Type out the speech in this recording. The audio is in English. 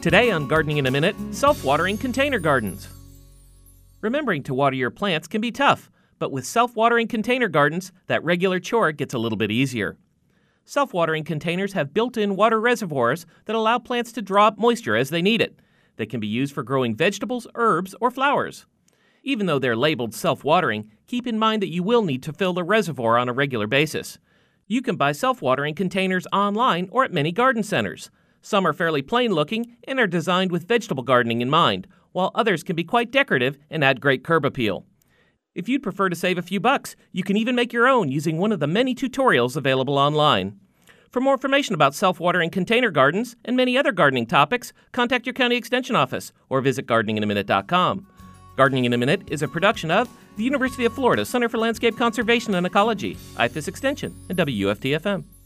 Today on Gardening in a Minute, self-watering container gardens. Remembering to water your plants can be tough, but with self-watering container gardens, that regular chore gets a little bit easier. Self-watering containers have built-in water reservoirs that allow plants to draw up moisture as they need it. They can be used for growing vegetables, herbs, or flowers. Even though they're labeled self-watering, keep in mind that you will need to fill the reservoir on a regular basis. You can buy self-watering containers online or at many garden centers. Some are fairly plain-looking and are designed with vegetable gardening in mind, while others can be quite decorative and add great curb appeal. If you'd prefer to save a few bucks, you can even make your own using one of the many tutorials available online. For more information about self-watering container gardens and many other gardening topics, contact your county extension office or visit gardeninginaminute.com. Gardening in a Minute is a production of the University of Florida Center for Landscape Conservation and Ecology, IFAS Extension, and WFT-FM.